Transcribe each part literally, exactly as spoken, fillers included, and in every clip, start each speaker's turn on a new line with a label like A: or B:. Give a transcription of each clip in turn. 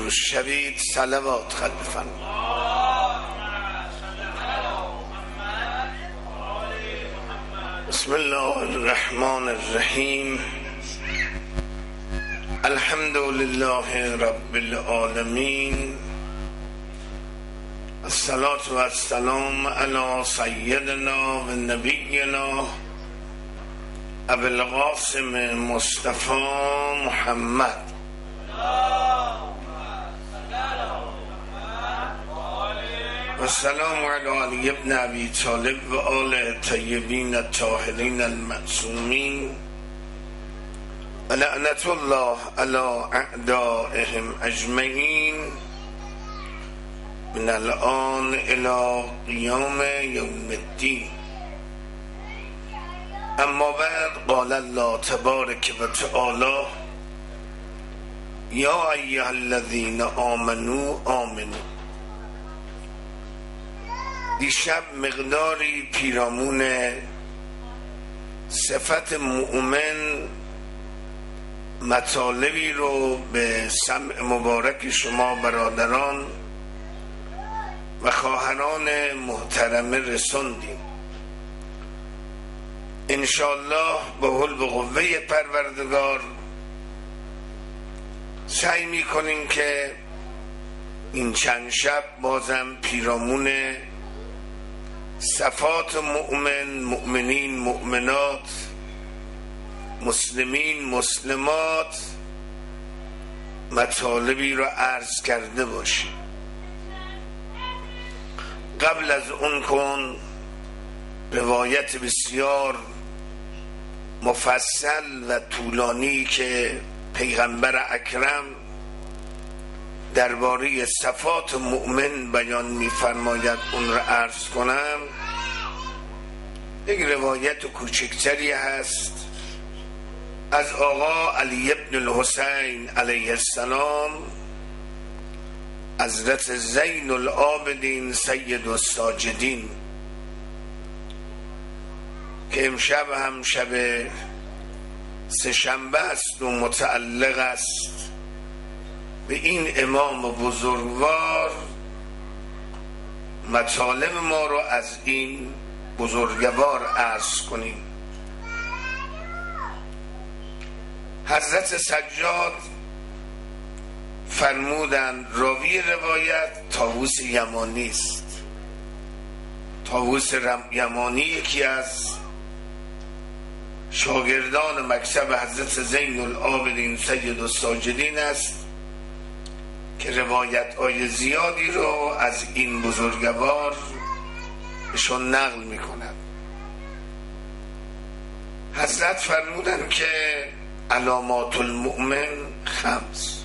A: درود شوید، صلوات خلق فرمایید. بسم الله الرحمن الرحیم. الحمد لله رب العالمین. الصلاة و السلام علی سیدنا و نبینا ابو القاسم مصطفی محمد و السلام علی علی ابن ابی طالب و آل طیبین الطاهرین المعصومین و لعنت الله علی اعدائهم اجمعین من الان الی قیام یوم الدین. اما بعد، قال الله تبارک و تعالی: یا ایها الذین آمنوا آمنوا. دیشب مقداری پیرامون صفت مؤمن مطالبی رو به سمع مبارک شما برادران و خواهران محترمه رسوندیم. انشاءالله با حول و قوه پروردگار سعی میکنیم که این چند شب بازم پیرامون صفات مؤمن، مؤمنین، مؤمنات، مسلمین، مسلمات مطالبی رو عرض کرده باشیم. قبل از اون کن روایت بسیار مفصل و طولانی که پیغمبر اکرم درباره صفات مؤمن بیان می‌فرماید اون را عرض کنم. یک روایت کوچکتری هست از آقا علی ابن الحسین علیه السلام، حضرت زین العابدین سید الساجدین، که امشب هم شب سه‌شنبه است و متعلق است به این امام بزرگوار. مطالب ما رو از این بزرگوار عرض کنیم. حضرت سجاد فرمودند راوی روایت طاووس یمانی است. طاووس یمانی یکی از شاگردان مکتب حضرت زین العابدین سید الساجدین است که روایت های زیادی رو از این بزرگوار بهشون نقل می کند. حضرت فرمودن که علامات المؤمن خمس.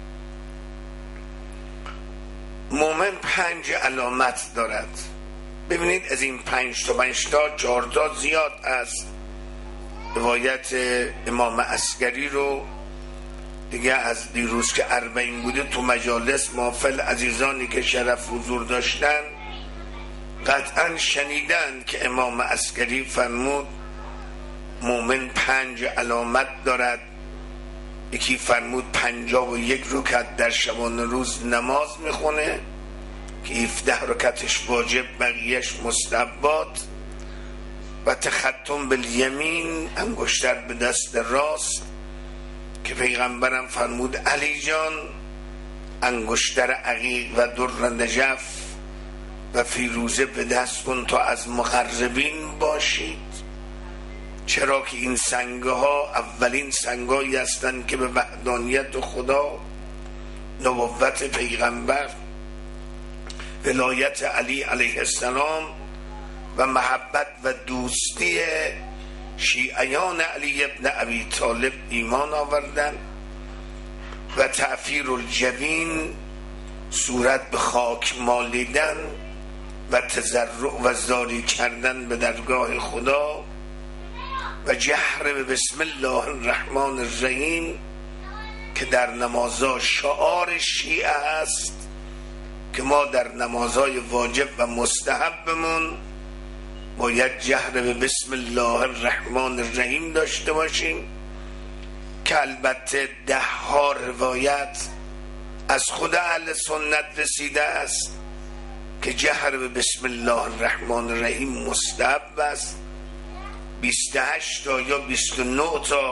A: مؤمن پنج علامت دارد. ببینید از این پنج تا پنج تا چهار تا زیاد است. روایت امام عسکری رو دیگه از دیروز که اربعین بوده تو مجالس محفل عزیزانی که شرف حضور داشتن قطعا شنیدن که امام عسکری فرمود مؤمن پنج علامت دارد. یکی فرمود پنجاه و یک رکعت در شبانه روز نماز میخونه که هفده رکعتش واجب، بقیهش مستحبات، و تختم بالیمین، انگشتر به دست راست، که پیغمبرم فرمود علی جان انگشتر عقیق و در نجف و فیروزه به دست کن تا از مقربین باشید، چرا که این سنگه ها اولین سنگایی هستند که به وحدانیت خدا، نبوت پیغمبر، ولایت علی علیه السلام و محبت و دوستی شیعیان علی ابن ابی طالب ایمان آوردن و تعفیر الجبین، صورت به خاک مالیدن و تضرع و زاری کردن به درگاه خدا و جهر به بسم الله الرحمن الرحیم که در نمازها شعار شیعه است که ما در نمازهای واجب و مستحبمون باید جهر به بسم الله الرحمن الرحیم داشته باشیم، که البته ده ها روایت از خود اهل سنت رسیده است که جهر به بسم الله الرحمن الرحیم مستحب است. بیست و هشت تا یا بیست و نه تا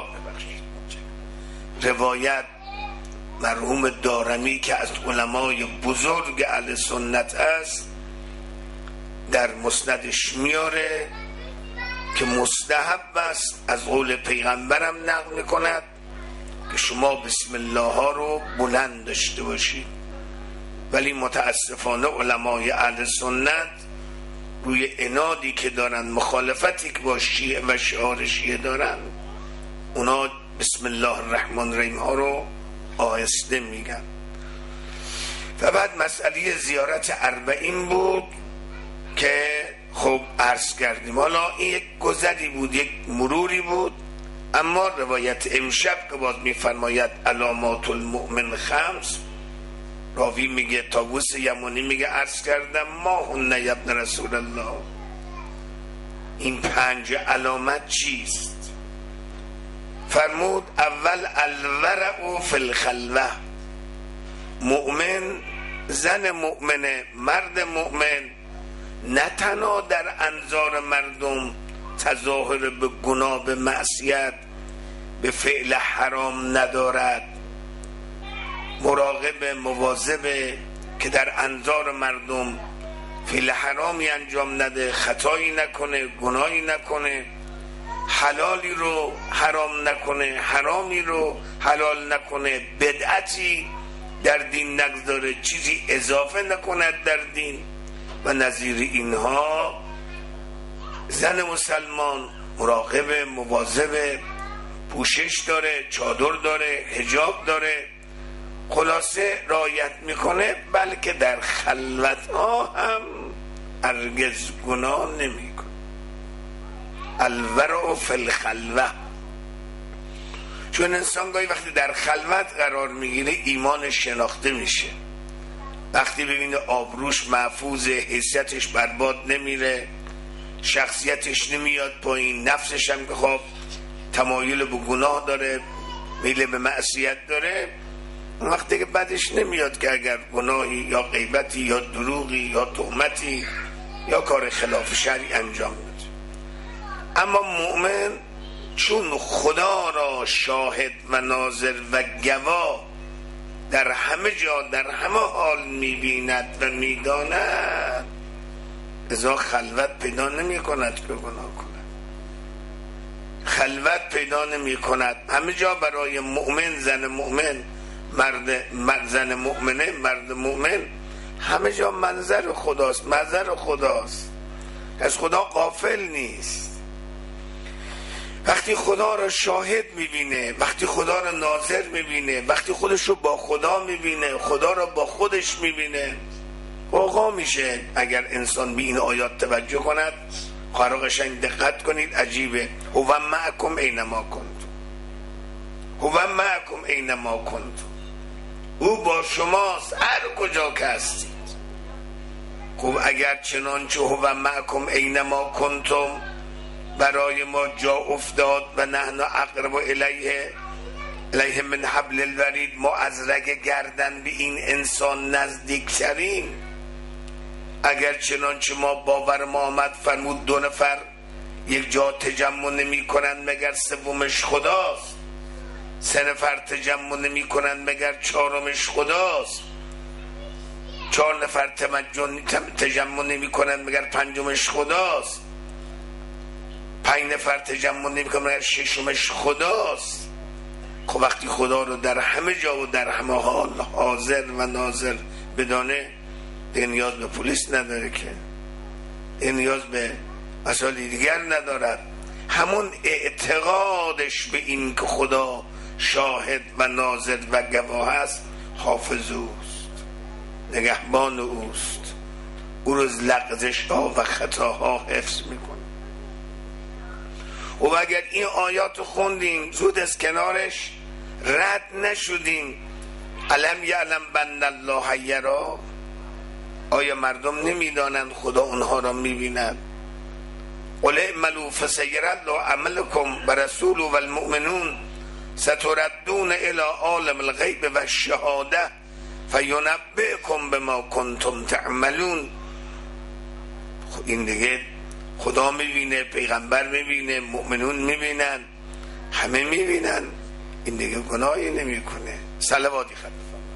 A: روایت مرحوم دارمی که از علمای بزرگ اهل سنت است در مسندش میاره که مستحب است. از قول پیغمبرم نقل میکند که شما بسم الله ها رو بلند داشته باشید، ولی متاسفانه علمای اهل سنت روی عنادی که دارن، مخالفتی که با شیعه و شعار شیعه دارن، اونا بسم الله الرحمن الرحیم ها رو آهسته میگن. و بعد مسئله زیارت اربعین بود که خب عرض کردیم. حالا این یک گذری بود، یک مروری بود، اما روایت امشب که باز میفرماید علامات المؤمن خمس، راوی میگه طاووس یمانی میگه عرض کردم ما هن ابن رسول الله، این پنج علامت چیست؟ فرمود اول الورع فی الخلوه، مؤمن، زن مؤمنه، مرد مؤمن نه تنها در انظار مردم تظاهر به گناه، به معصیت، به فعل حرام ندارد، مراقب، مواظب که در انظار مردم فعل حرامی انجام نده، خطایی نکنه، گناهی نکنه، حلالی رو حرام نکنه، حرامی رو حلال نکنه، بدعتی در دین نگذاره، چیزی اضافه نکند در دین و نظیر اینها. زن مسلمان مراقب، مواظب، پوشش داره، چادر داره، حجاب داره، خلاصه رعایت میکنه، بلکه در خلوت ها هم هرگز گناه نمیکنه. الورع فی الخلوه، چون انسان گاهی وقتی در خلوت قرار میگیره ایمانش شناخته میشه. وقتی ببینه آبروش محفوظه، حیثیتش برباد نمیره، شخصیتش نمیاد پایین، نفسش هم که خب تمایل به گناه داره، میل به معصیت داره، اون وقتی که بعدش نمیاد که اگر گناهی یا غیبتی یا دروغی یا تهمتی یا کار خلاف شرعی انجام بده. اما مؤمن چون خدا را شاهد و ناظر و گواه در همه جا در همه حال میبیند و میداند، ازا خلوت پیدا نمی کند که گناه کند، خلوت پیدا نمی کند. همه جا برای مؤمن، زن مؤمن، مرد, مرد زن مؤمنه، مرد مؤمن، همه جا منظر خداست، منظر خداست، از خدا غافل نیست. وقتی خدا را شاهد میبینه، وقتی خدا را ناظر میبینه، وقتی خودش رو با خدا میبینه، خدا را با خودش میبینه، آقا میشه. اگر انسان به این آیات توجه کند، قرار قشنگ دقت کنید، عجیبه. هو معکم اینما کنتم، هو معکم اینما کنتم، او با شماست هر کجا که هستید. خب اگر چنانچه هو معکم اینما کنتم برای ما جا افتاد و نحن اقرب الیه الیه من حبل الورید، ما از رگ گردن به این انسان نزدیک ترین، اگر چنانچه ما باور ما آمد، فرمود دو نفر یک جا تجمع نمی کنند مگر سومش خداست، سه نفر تجمع نمی کنند مگر چهارمش خداست، چهار نفر تجمع نمی کنند مگر پنجمش خداست، پنج نفر تجمع نمی کنند مگر ششمش خداست. خب وقتی خدا رو در همه جا و در همه حال حاضر و ناظر بدانه، دیگه نیاز به پلیس نداره، که دیگه نیاز به مسائل دیگر ندارد. همون اعتقادش به این که خدا شاهد و ناظر و گواه است، حافظ اوست، نگهبان اوست، او رو از لغزش ها و خطاها حفظ میکنه. و اگر این آیات خوندیم زود از کنارش رد نشدیم، علم یعلم بن الله یرا، آیا مردم نمیدانند خدا اونها را میبیند؟ قل اعملوا فسیر الله عملکم و رسول و المؤمنون ستردون الى عالم الغیب و الشهاده فینبئکم بما کنتم تعملون. این دیگه خدا میبینه، پیغمبر میبینه، مؤمنون میبینن، همه میبینن، این دیگه گناهی نمیکنه. صلواتی خلف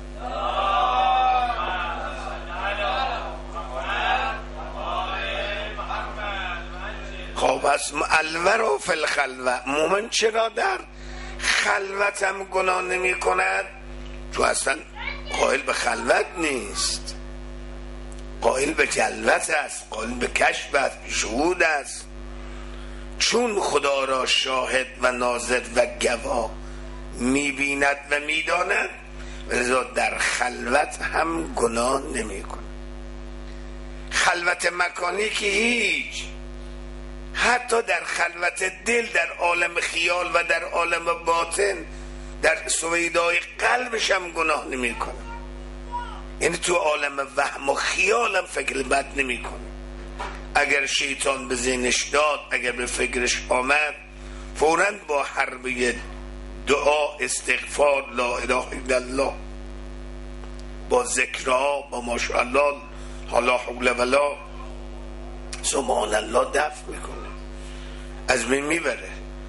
A: خب از الورا فی الخلوه، مومن چرا در خلوت هم گناه نمی کند؟ چون اصلا قائل به خلوت نیست، قائل به جلوت است، قائل به کشف است، شهود است. چون خدا را شاهد و ناظر و گواه میبیند و میداند، لذا در خلوت هم گناه نمی کند. خلوت مکانی که هیچ، حتی در خلوت دل، در عالم خیال و در عالم باطن، در سویدای قلبش هم گناه نمی کنه. یعنی تو عالم وهم و خیالم فکر بد نمی کنه. اگر شیطان به ذهنش داد، اگر به فکرش آمد، فوراً با حربه دعا، استغفار، لا اله الا الله، با ذکرها، با ماشاءالله، لا حول ولا سبحان الله دفع میکنه، از بین میبره.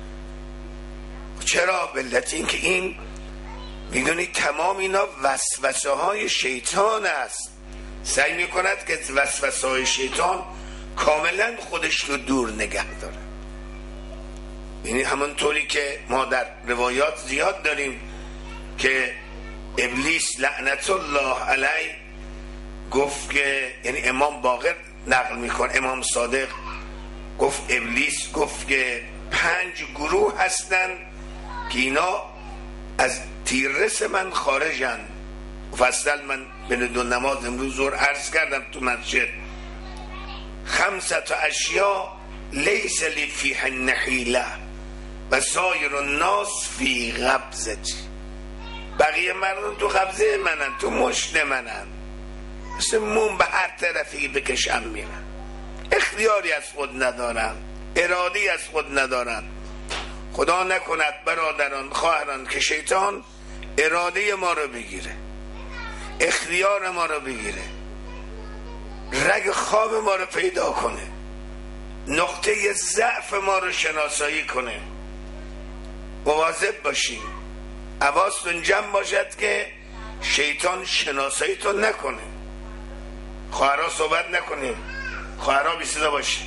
A: چرا؟ به علت این که این میدونی تمام اینا وسوسه های شیطان است. سعی میکند که وسوسه های شیطان کاملا خودش رو دور نگه داره. یعنی همونطوری که ما در روایات زیاد داریم که ابلیس لعنت الله علیه گفت که، یعنی امام باقر نقل میکن، امام صادق گفت ابلیس گفت که پنج گروه هستن که اینا از تیررس من خارجن. مفصل من به دو نماز امروز ظهر عرض کردم تو مسجد، خمسه اشیاء لیس لی فیها نحیله و سایر الناس فی قبضتی. بقیه مردم تو قبضه منن، تو مشت منن، مثل موم به هر طرفی بکشم میرن، اختیاری از خود ندارن، ارادی از خود ندارن. خدا نکند برادران خواهران که شیطان اراده ما رو بگیره، اختیار ما رو بگیره، رگ خواب ما رو پیدا کنه، نقطه ضعف ما رو شناسایی کنه. مواظب باشیم، حواستون جمع باشد که شیطان شناسایی تو نکنه. خواهرها صحبت نکنیم، خواهرها بی صدا باشیم،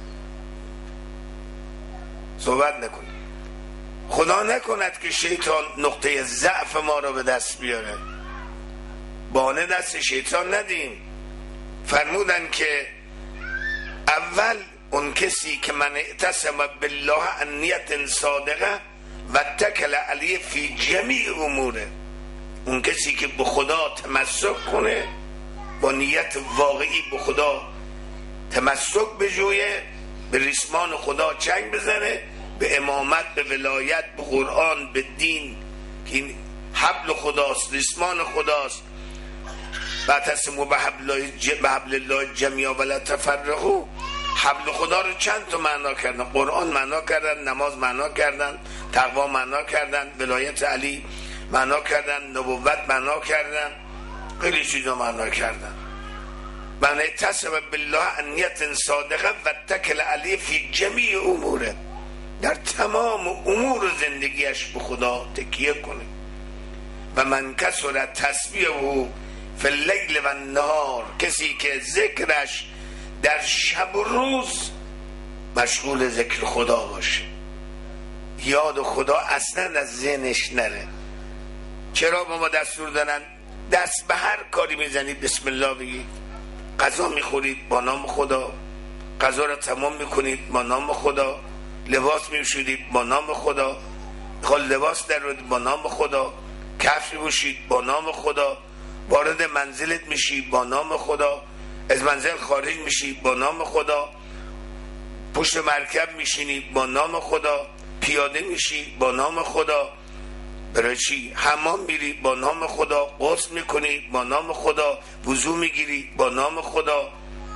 A: صحبت نکنیم. خدا نکند که شیطان نقطه ضعف ما رو به دست بیاره، بانه دست شیطان ندیم. فرمودن که اول اون کسی که من اعتصم بالله ان نیت صادقه و اتکل علیه فی جمیع اموره، اون کسی که به خدا تمسک کنه، با نیت واقعی به خدا تمسک بجویه، به ریسمان خدا چنگ بزنه، به امامت، به ولایت، به قرآن، به دین که این حبل خداست، ریسمان خداست. واعتصموا بحبل الله جمیعا ولا تفرقوا. حبل خدا رو چند تا معنا کردن، قرآن معنا کردن، نماز معنا کردن، تقوا معنا کردن، ولایت علی معنا کردن، نبوت معنا کردن، خیلی چیزا معنا کردن. من اعتصم بالله ان نیت صادقه و اتکل علیه فی جمیع اموره، در تمام امور زندگیش به خدا تکیه کنه. و من کسر تسبیحه فی اللیل و النهار، کسی که ذکرش در شب و روز مشغول ذکر خدا باشه، یاد خدا اصلا از ذهنش نره. چرا به ما دستور دادن دست به هر کاری میزنید بسم الله بگید؟ غذا میخورید با نام خدا، غذا رو تمام میکنید با نام خدا، لباس میشورید با نام خدا، خال لباس درید با نام خدا، کفش میپوشید با نام خدا، وارد منزلت میشی با نام خدا، از منزل خارج میشی با نام خدا، پشت مرکب میشینی با نام خدا، پیاده میشی با نام خدا، برای چی؟ حمام میری با نام خدا، غسل میکنی با نام خدا، وضو میگیری با نام خدا.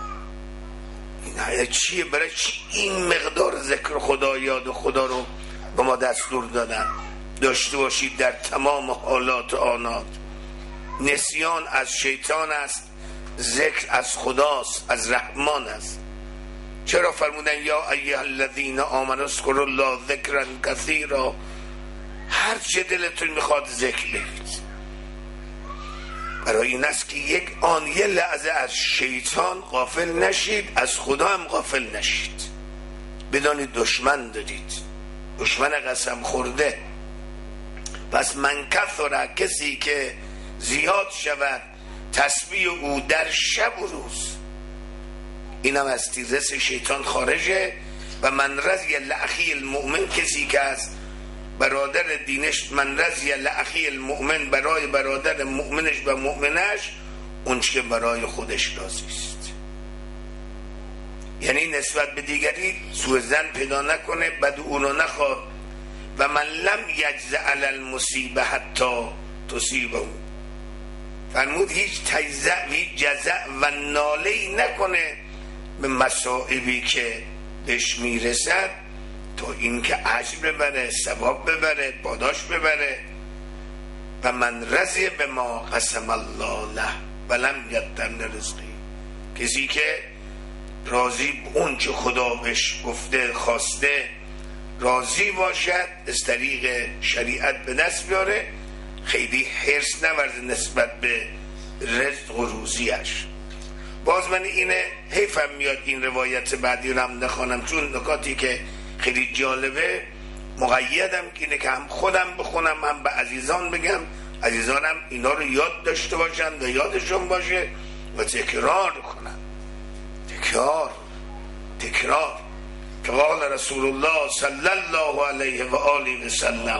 A: این چیه؟ برای چی این مقدار ذکر خدا، یاد خدا رو به ما دستور دادن داشته باشید در تمام حالات آنات؟ نسیان از شیطان است، ذکر از خداست، از رحمان است. چرا فرمودن یا ایها الذین آمنوا اذکروا الله ذکرا کثیرا؟ هر چه دلتون میخواد ذکر بگید. برای این است که یک آن یه لحظه از شیطان غافل نشید، از خدا هم غافل نشید. بدانید دشمن دارید، دشمن قسم خورده. پس من کثر، کسی که زیاد شود تسبیح او در شب و روز، اینم از تیزس شیطان خارجه. و من رضی الاخی المؤمن، کسی که از برادر دینش، من رضی الاخی المؤمن، برای برادر مؤمنش و مؤمنش اون که برای خودش راضی است. یعنی نسبت به دیگری سوء ظن پیدا نکنه، بد او رو نخواد. و من لم یجزع علی المصیبه حتی تصیبه، فرمود هیچ تجزع و هیچ جزع و ناله‌ای نکنه به مصائبی که بهش میرسد، تا این که اجر ببره، ثواب ببره، پاداش ببره. و من رضی به ما قسم الله له ولم یتن رزقی، کسی که راضی به اون چه خدا بهش گفته خواسته راضی باشد، از طریق شریعت به دست بیاره، خیلی حرص نورزه نسبت به رزق و روزیش. باز من اینه حیفم میاد این روایت بعدی رو هم نخوانم، چون نکاتی که خیلی جالبه مقیدم که اینه که هم خودم بخونم هم به عزیزان بگم، عزیزانم اینا رو یاد داشته باشن و یادشون باشه و تکرار کنن. تکرار تکرار که قال رسول الله صلی الله علیه و آله و سلم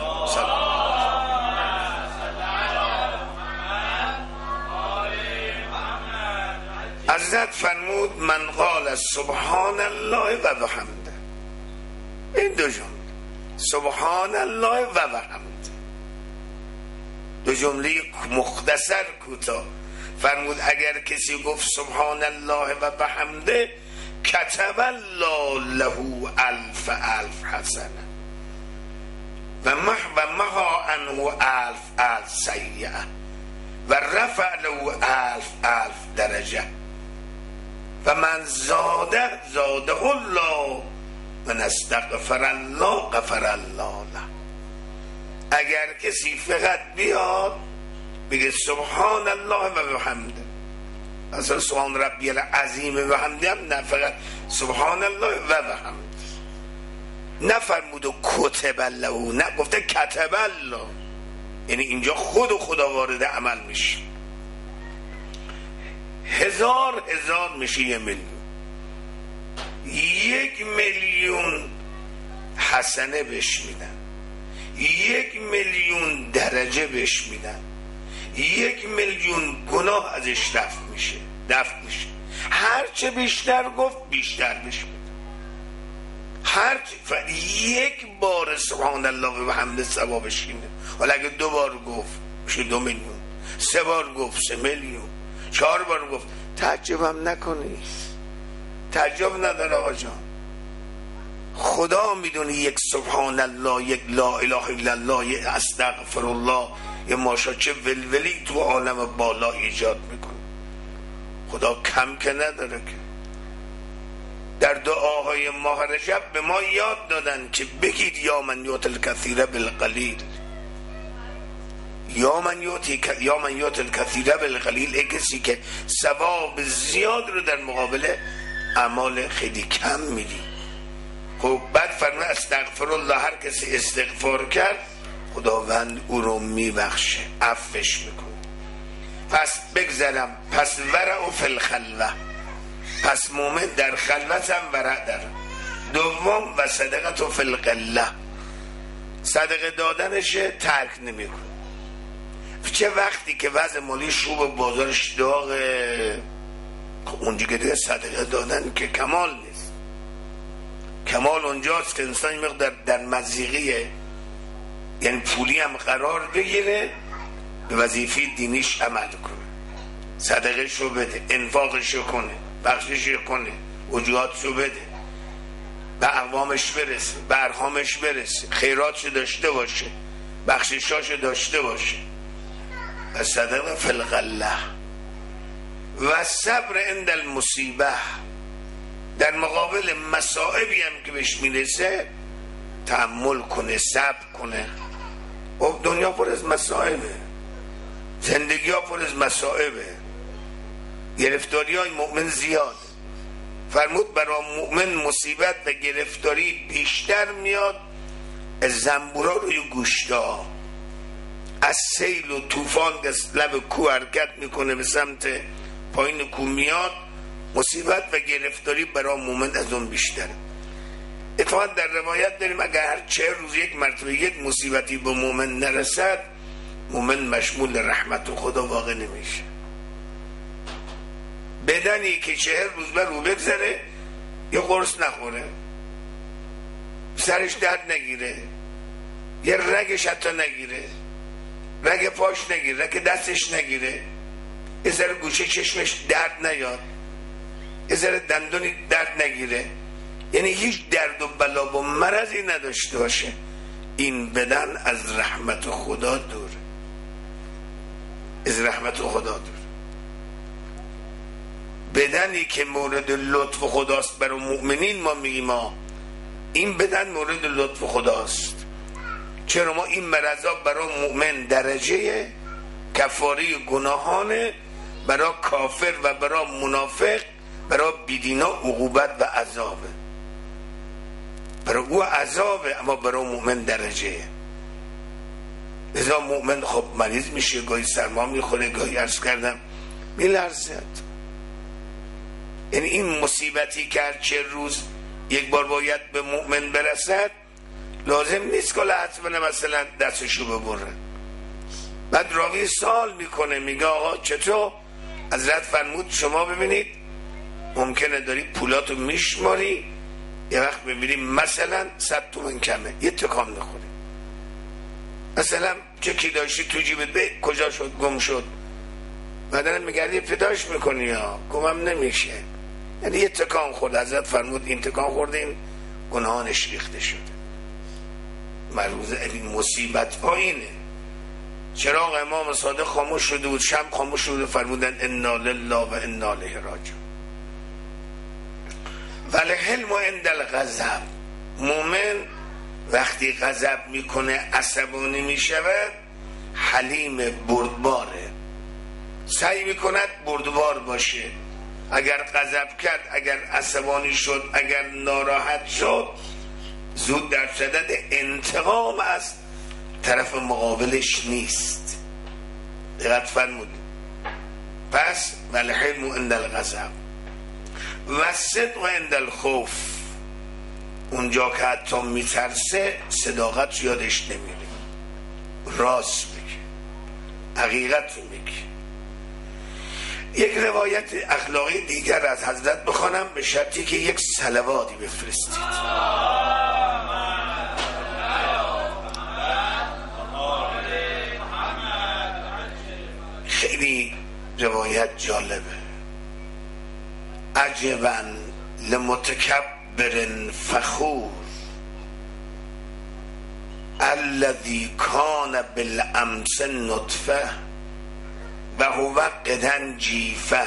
A: حضرت فرمود من قال سبحان الله و بحمده، این دو جمله سبحان الله و بحمده، دو جمله مختصر کوتاه. فرمود اگر کسی گفت سبحان الله و بحمده کتب الله له الف الف حسنه و مح و مها عنه الف الف سیئه و رفع له الف الف درجه و من زاده زاده الله من استغفر الله غفر الله له. اگر کسی فقط بیاد بگه سبحان الله و بحمده، اصلا سبحان ربی العظیم و حمده هم نه، فقط سبحان الله و بحمده. نفرمود و کتب الله، نه گفته کتب الله، یعنی اینجا خود و خدا وارد عمل میشه. هزار هزار میشه یه میلیون، یک میلیون حسنه بهش میدن، یک میلیون درجه بهش میدن، یک میلیون گناه ازش رفع میشه دفع میشه. هر چه بیشتر گفت بیشتر بهش میدن. هر چه یک بار سبحان الله و بحمده ثوابش اینه. حالا اگه دو بار گفت میشه دو میلیون، سه بار گفت سه میلیون، چهار بار گفت. تعجبم نکنی، تعجب نداره آقا جان. خدا میدونه یک سبحان الله، یک لا اله الا الله، یک استغفر الله، یه ماشا چه ولولی تو عالم بالا ایجاد میکنه. خدا کم که نداره که. در دعاهای ماه رجب به ما یاد دادن که بگید یا من یؤتی الکثیر بالقلیل، یا من یؤتی یا من یؤتی الکثیر بالقلیل، ای کسی که ثواب زیاد رو در مقابل اعمال خیلی کم میدی. خب بعد فرمود استغفر الله، هر کسی استغفار کرد خداوند او رو میبخشه، عفوش میکنه. پس بگذرم، پس ورع فی الخلوه، پس مومن در خلوت هم ورع داره. دوم و صدقه فی القله، صدقه دادنش ترک نمیکنه. چه وقتی که وضع مالی شوب بازارش داغه، اونجا که دیگه صدقه دادن که کمال نیست. کمال اونجاست که انسان مقدار در مضیقه، یعنی پولی هم قرار بگیره، به وظیفه دینیش عمل کنه، صدقه شو بده، انفاقش شو کنه، بخشش کنه، وجوهات شو بده، به اقوامش برسه، به ارحامش برسه، خیراتش داشته باشه، بخششاش داشته باشه. و صدق فی الغله و صبر عند المصیبه، در مقابل مصائبی هم که بهش میرسه تحمل کنه، صبر کنه. و دنیا پر از مصائبه، زندگی ها پر از مصائبه، گرفتاری های مؤمن زیاد. فرمود برای مؤمن مصیبت و گرفتاری بیشتر میاد از زنبورا روی گوشتا، از سیل و طوفان که لب کوه حرکت میکنه به سمت پایین کوه میاد، مصیبت و گرفتاری برای مؤمن از اون بیشتره. اتفاقا در روایت داریم اگر هر چهار روز یک مرتبه یک مصیبتی به مؤمن نرسد، مؤمن مشمول رحمت خدا واقع نمیشه. بدنی که چهار روز بر رو بگذره یه قرص نخوره، سرش درد نگیره، یه رگش حتی نگیره، رگ پاش نگیره، رگ دستش نگیره، یه ذره گوشه چشمش درد نیاد، یه ذره دندونی درد نگیره، یعنی هیچ درد و بلا و مرضی نداشته باشه، این بدن از رحمت خدا دوره، از رحمت خدا دوره. بدنی که مورد لطف خداست برای مؤمنین، ما میگیم ما این بدن مورد لطف خداست. چرا؟ ما این مرضا برای مؤمن درجه کفاره گناهانه، برای کافر و برای منافق، برای بیدینا عقوبت و عذابه. برای او عذابه اما برای مؤمن درجه. لذا مؤمن خب مریض میشه، گاهی سرما میخوره، گاهی عرض کردم میلرزد. یعنی این مصیبتی که هر چه روز یک بار باید به مؤمن برسد، لازم نیست که حتما مثلا دستشو ببره. بعد راوی سوال میکنه، میگه آقا چطور؟ حضرت فرمود شما ببینید ممکنه داری پولاتو میشماری، یه وقت ببینیم مثلا صد تومن کمه، یه تکان نخوری، مثلا چه کی داشتی تو جیبت، به کجا شد؟ گم شد. بعدن میگردی پیداش میکنی، یا گمم نمیشه، یعنی یه تکان خورد. حضرت فرمود این تکان خورده این گناهانش ریخته شده. مروز این مصیبت ها اینه. چراغ امام صادق خاموش شده بود، شب خاموش شده، فرمودن انا لله و انا الیه راجعون. ولی حلم عند الغضب، مومن وقتی غضب میکنه، عصبانی میشود، حلیم بردباره، سعی میکند بردبار باشه. اگر غضب کرد، اگر عصبانی شد، اگر ناراحت شد، زود در صدد انتقام از طرف مقابلش نیست. دقت فرمود. پس والحلم عند الغضب و صدق عند الخوف، اونجا که حتی میترسه صداقت یادش نمیره، راست میگه، حقیقت میگه. یک روایت اخلاقی دیگر از حضرت بخوانم، به شرطی که یک صلواتی بفرستید. خیلی روایت جالبه. عجبا لمتکبر فخور الذی کان بالامس نطفه و هو غدا جیفه.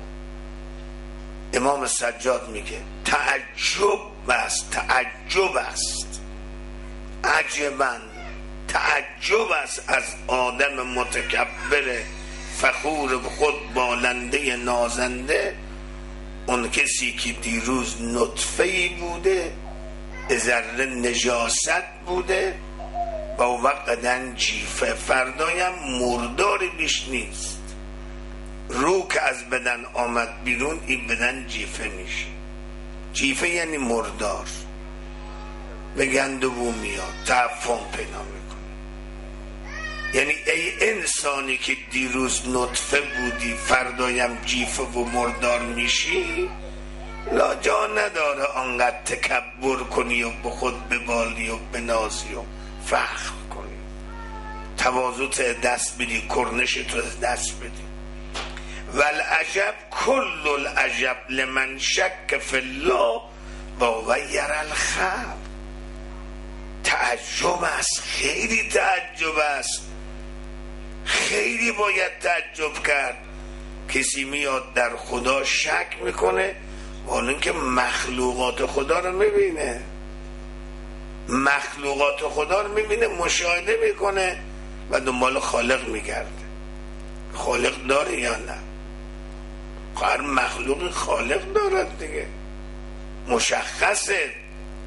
A: امام سجاد میگه تعجب است، تعجب است، عجبا تعجب است از آدم متکبر فخور خود بالنده نازنده، اون کسی که دیروز نطفه‌ای بوده، ذره نجاست بوده، و وقدن جیفه، فردایم مرداری بیش نیست. رو که از بدن آمد بیرون، این بدن جیفه میشه. جیفه یعنی مردار، به گندبو میاد، تعفن پیدا میکنه. یعنی ای انسانی که دیروز نطفه بودی، فردایم جیفه و مردار میشی، لا جا نداره آنقدر تکبر کنی و به خود ببالی و بنازی و فخر کنی، تواضع دست بدی، کرنش تو دست بدی. والعجب کل العجب لمن شک فی الله و ویر الخبر. تعجب است، خیلی تعجب است، خیلی باید تعجب کرد کسی میاد در خدا شک میکنه حالا اینکه مخلوقات خدا رو میبینه، مخلوقات خدا رو میبینه، مشاهده میکنه و دنبال خالق میگرده. خالق داره یا نه؟ هر مخلوق خالق دارد دیگه، مشخصه.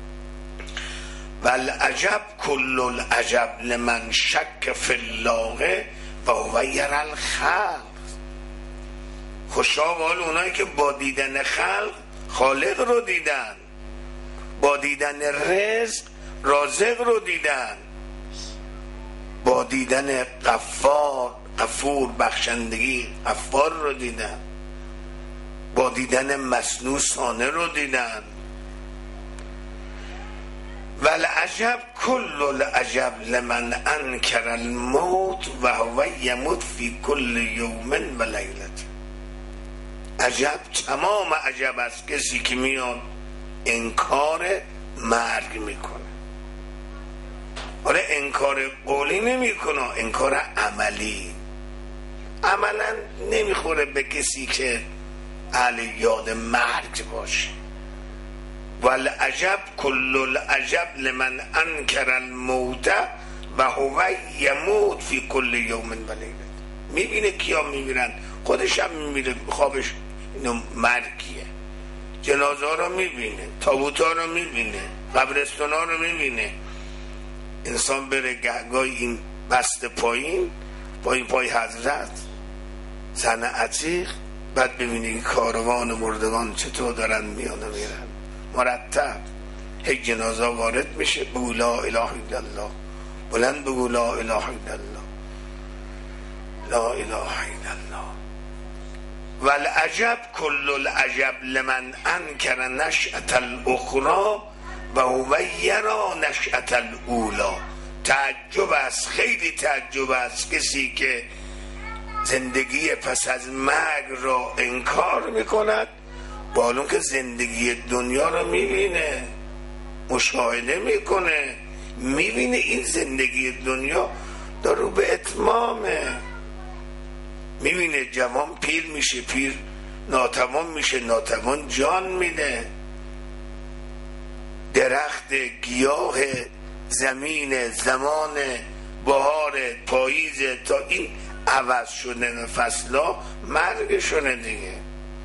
A: والعجب کل العجب لمن شک فی الله و هو یری الخلق. خوشا به حال اونایی که با دیدن خلق خالق رو دیدن، با دیدن رزق رازق رو دیدن، با دیدن غفار غفور بخشندگی غفار رو دیدن، با دیدن مصنوع صانع رو دیدن. والعجب کل العجب لمن انکر الموت و هو یموت فی کل یوم و لیلت. عجب تمام عجب است کسی که میاد انکار مرگ میکنه. آره انکار قولی نمیکنه، انکار عملی. عملا نمیخوره به کسی که اهل یاد مرگ باشه. والعجب کل العجب لمن انکر الموت و هو یموت فی کل یوم و لیلت. میبینه کیا میمیرن، خودش هم میمیره، خوابش اینو مرگیه. جنازه ها رو میبینه، تابوت ها رو میبینه، قبرستان ها رو میبینه. انسان بره گهگاه این بسته پایین با این پای حضرت زن عتیق، بعد ببینه این کاروان مردگان چطور دارن میان و میرن مرتب. یک جنازه وارد میشه بگو لا اله الا الله، بلند بگو لا اله الا الله، لا اله الا الله. والعجب کل العجب لمن انکر نشأة الاخرى و هو یری نشأة الاولی. تعجب است، خیلی تعجب است کسی که زندگی پس از مرگ را انکار میکند، بالون که زندگی دنیا رو میبینه، مشاهده میکنه، میبینه این زندگی دنیا داره به اتمامه. میبینه جوان پیر میشه، پیر ناتوان میشه، ناتوان جان میده. درخت، گیاه، زمین، زمان بهار، پاییز تا این عوض شدن فصلا مرگشونه دیگه.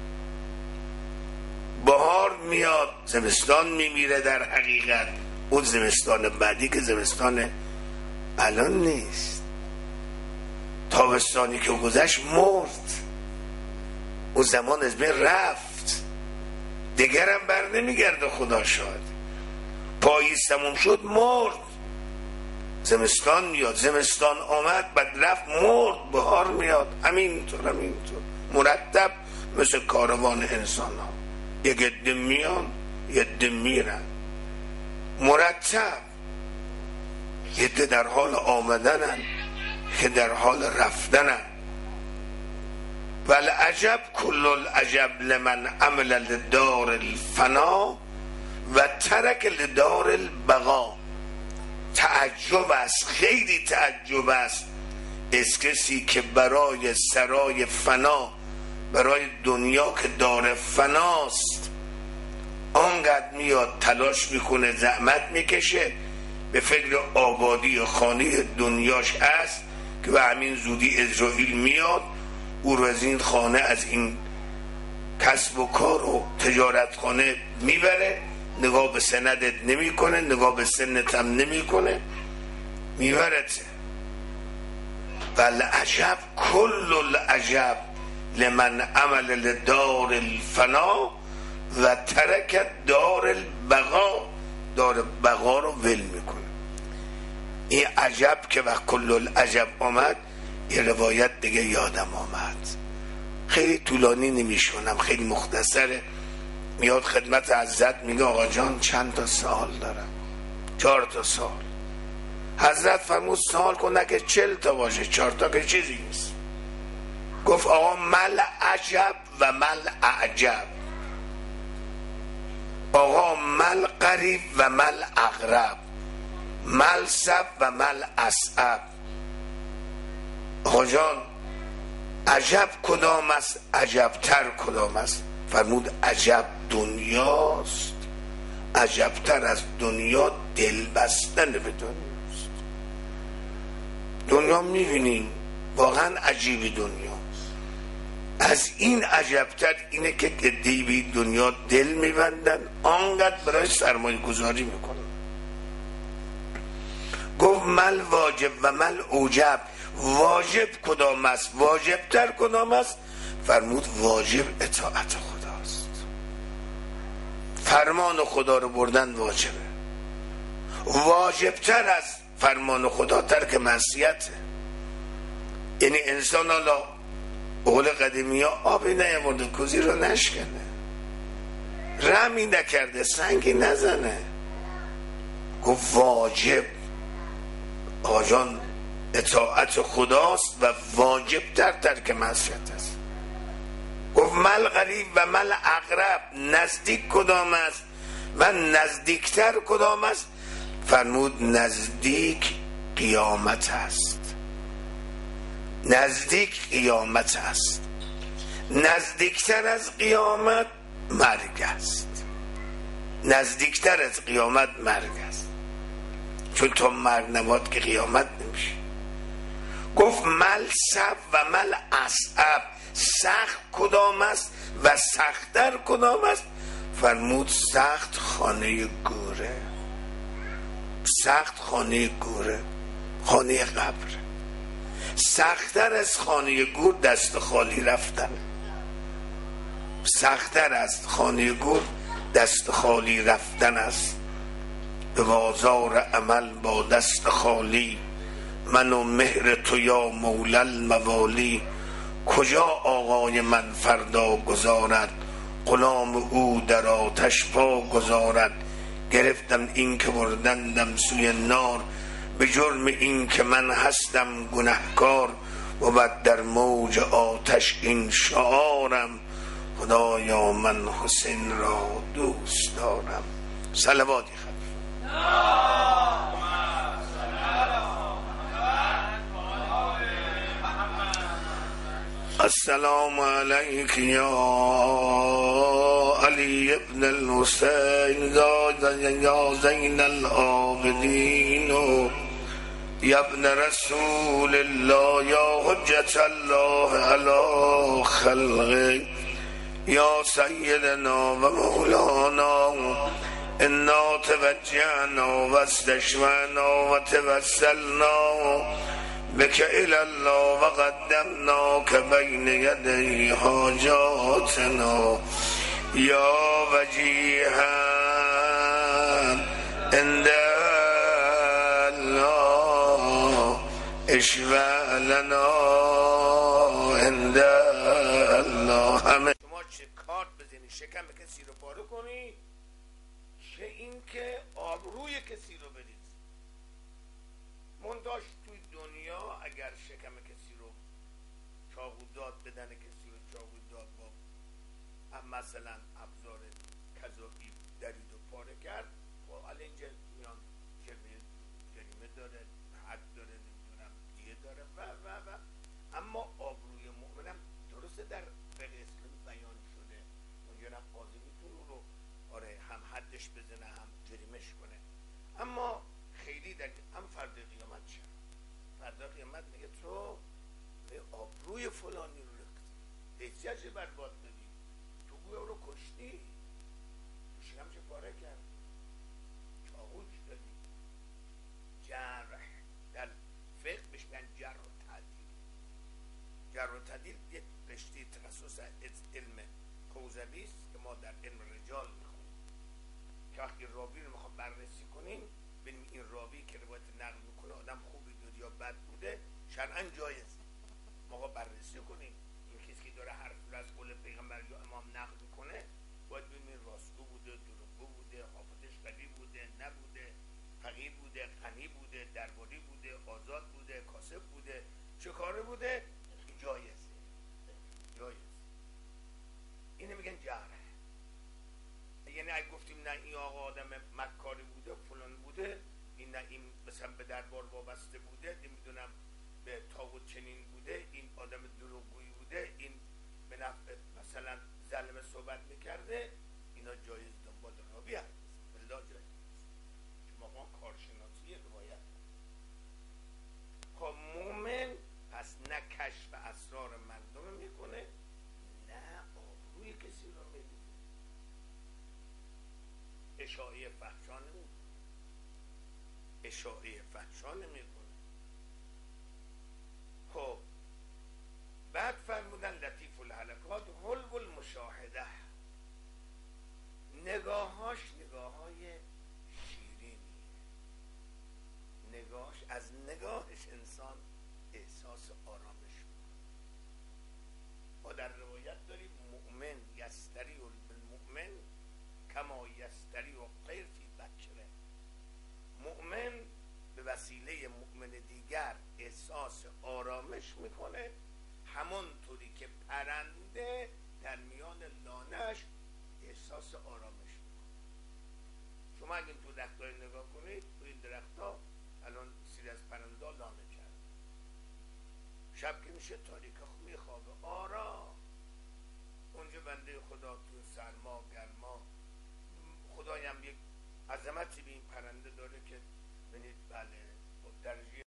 A: بهار میاد، زمستان میمیره در حقیقت. اون زمستان بعدی که زمستان الان نیست. تابستانی که گذشت مرد، اون زمان از بین رفت، دیگرم بر نمیگرده. خدا شاهد. پاییز تموم شد مرد، زمستان میاد، زمستان آمد بعد رفت مرد، بهار میاد. همینطور همینطور مرتب مثل کاروان انسان ها، یک عده میان یک عده میرن مرتب. یک عده در حال آمدنن که در حال رفتنن. والعجب کل العجب لمن عمل لدار الفنا و ترک لدار البقا. تعجب است، خیلی تعجب است از کسی که برای سرای فنا، برای دنیا که دار فناست، آنقدر میاد تلاش میکنه، زحمت میکشه، به فکر آبادی خانه دنیاش است که به همین زودی اسرائیل میاد او رو از این خانه، از این کسب و کار و تجارت خانه میبره. نگاه به سندت نمی کنه، نگاه به سنت هم نمی کنه، میبرت. والعجب کل العجب لمن عمل لدار الفنا و ترک دار البقا. دار بقا رو ول میکنه. این عجب که وقت کل العجب آمد، یه روایت دیگه یادم آمد، خیلی طولانی نمیشونم، خیلی مختصره. میاد خدمت حضرت میگه آقا جان چند تا سال دارم؟ چهار تا سال. حضرت فرمود سال کن که چل تا باشه، چهار تا که چیزی نیست. گفت آقا مل عجب و مل اعجب، آقا مل قریب و مل اقرب، مل سب و مل اصعب. آقا جان عجب کدام است، عجبتر کدام است؟ فرمود عجب دنیاست، عجبتر از دنیا دل بستن به دنیاست. دنیا میبینیم واقعا عجیبی دنیا، از این عجبتر اینه که دیوی دنیا دل میبندن، آنقدر برای سرمایه گذاری میکنن. گفت مل واجب و مل اوجب، واجب کدام است، واجبتر کدام است؟ فرمود واجب اطاعت خداست، فرمان خدا رو بردن واجبه. واجبتر از فرمان خدا ترک معصیته. یعنی انسان حالا قول قدیمی ها آبی نیاورده کوزی رو نشکنه، رمی نکرده سنگی نزنه. گفت واجب آجان اطاعت خداست و واجب تر ترک معصیت است. گفت مل قریب و مل اقرب، نزدیک کدام است و نزدیکتر کدام است؟ فرمود نزدیک قیامت است، نزدیک قیامت است، نزدیکتر از قیامت مرگ است، نزدیکتر از قیامت مرگ است، چون تو مرگ نباد که قیامت نمیشه. گفت مل صعب و مل اصعب، سخت کدام است و سختتر کدام است؟ فرمود سخت خانه گوره، سخت خانه گوره، خانه قبر. سختتر از خانه گور دست خالی رفتن، سختتر از خانه گور دست خالی رفتن است. به بازار عمل با دست خالی، من و مهر تو یا مولی الموالی. کجا آقای من فردا گذارد، غلام او در آتش پا گذارد. گرفتم این که بردندم سوی نار، به جرم این که من هستم گنهکار. و بعد در موج آتش این شعارم، خدایا من حسین را دوست دارم. صلواتی خواهد. السلام علیک یا علی ابن الحسین یا زین العابدین یا ابن رسول الله یا حجت الله علی خلقه یا سیدنا و مولانا. انا توجهنا و استشفعنا و توسلنا بك الى الله و قدمناك بین یدی حاجاتنا یا وجیها عند الله اشفع لنا عند الله. همه شما چه کارت بزنی شکم کسی رو پاره کنی، چه این که آبروی کسی رو بریز. منتاش توی دنیا اگر شکم کسی رو چاقو داد، بدن کسی رو چاقو داد، با مثلا ابزار کذایی درید و پاره کرد، و حالا اینجا میان جریمه داره، حد داره، نمیدونم دیگه داره و و و اما آبروی مؤمنم درسته در فقه اسلامی بیان شده، اونجا نه قاضی میتونه رو آره هم حدش بزنه هم جریمش کنه. اما خیلی در هم فرد قیامت چه؟ فرد قیامت میگه تو آبروی فلانی رو رکتی، احتیاج برباد دادی، تو گویا رو کشتی، تو شکم چه پاره کرد، چاقوش دادی. جرح در فقه بهش میگن جرح و تعدیل. جرح و تعدیل یک رشته تخصص علم حوزوی است که ما در علم رجال میخونیم، که وقتی راوی رو میخوام بررسی کنیم ببینیم این راوی که روایت نقل میکنه آدم خوبی بود یا بد بوده، شرعاً جایز ما بررسی کنیم. این کسی که داره حرف رو از قول پیغمبر یا امام نقل میکنه باید ببینیم راستگو بوده، دروغگو بوده، حافظش قوی بوده، نبوده، فقیه بوده، غنی بوده، درباری بوده، آزاد بوده، کاسب بوده، چه کاره بوده. جایزه، جایز. اینه میگن جرح. یعنی اگه گفتیم نه این آقا آدم مکاری بوده، فلان بوده، این نه این مثلا به دربار وابسته بوده، نمیدونم به تاوت چنین بوده، این آدم دروغگویی بوده، این به نفع مثلا ظلم صحبت میکرده، اینا جایز دنبال رابی هست، بلا جایز چون ما کارشناسی روایت. خب مومن پس نه کشف اسرار مردم میکنه، نه آبروی کسی رو میدونه، اشاعه فحشا نمیکنه، اشاعه فحشا نمیکنه. خب بعد فرمودن لطیف الحلقات حلو المشاهده، نگاهاش نگاه های شیرینی، نگاهش از نگاهش انسان احساس آرامش میکنه. ما در روایت داریم مؤمن یستری بالمؤمن کما یستری و غیر فی بکره، مؤمن به وسیله مؤمن دیگر احساس آرامش میکنه همانطوری که پرنده در میان لانه‌اش احساس آرامش میکنه. شما اگه تو درخت‌های نگاه کنید، تو این درخت‌ها الان سری از پرنده لانه کرد، شب که میشه تاریک میخوابه آرام. اونجا بنده خدا تو سرما گرما